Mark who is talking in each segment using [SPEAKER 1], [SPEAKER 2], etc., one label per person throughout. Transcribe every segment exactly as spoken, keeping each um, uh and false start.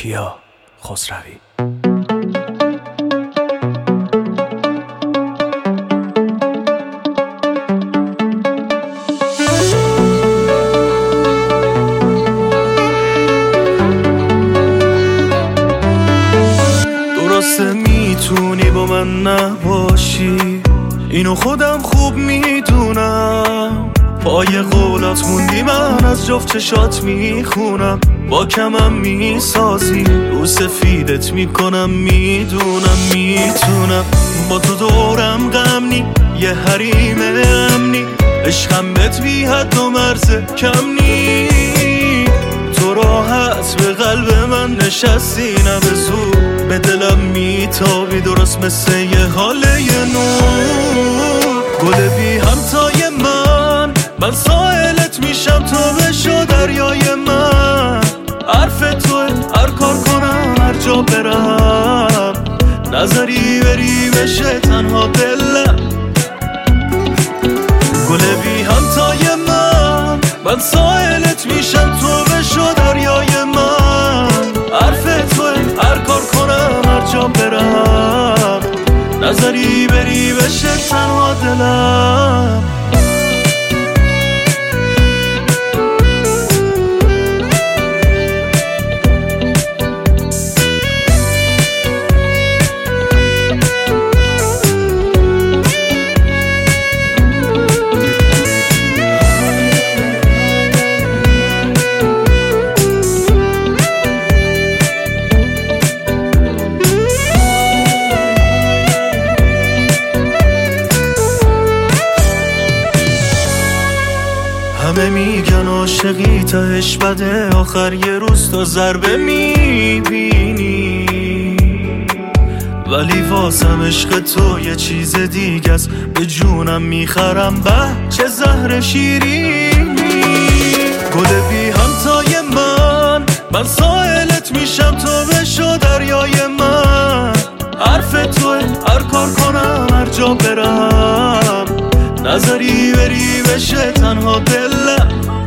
[SPEAKER 1] کیا خسروی.
[SPEAKER 2] درسته میتونی با من نباشی، اینو خودم خوب میدونم. پای قولات موندی، من از جفت چشات میخونم. با کمم میسازی، رو سفیدت میکنم. میدونم میتونم با تو دورم غم نی، یه حریم امنی. عشقم بهت بی حد و مرز کم نی. تو راحت به قلب من نشستی، نه به زور به دلم میتابی، درست مثل یه حاله نور. گل بی همتای من، من سائلت میشم، تو بشو دریای من. حرف توه هر کار کنم، هر جا برم. نظری بری بشه تنها دلم. گل بی همتای من، من سائلت میشم، تو بشو دریای من. حرف توه هر کار کنم، هر جا برم. نظری بری بشه تنها دلم. همه میگن عاشقی تهش بده، آخر یه روز تا ضربه میبینی. ولی واسم عشق تو یه چیز دیگه است، به جونم میخرم. به چه زهر شیرینی. گل بی همتای من، من سائلت میشم، تو بشو دریای من. حرف توه هر کار کنم، هر جا برم. نظری بری بشه تنها دلم.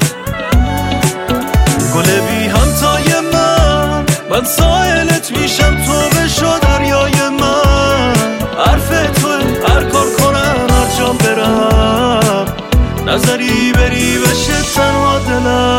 [SPEAKER 2] گل بی همتای من، من سائلت میشم، تو بشو دریای من. حرف توه هر کار کنم، هر جا برم. نظری بری بشه تنها دلم.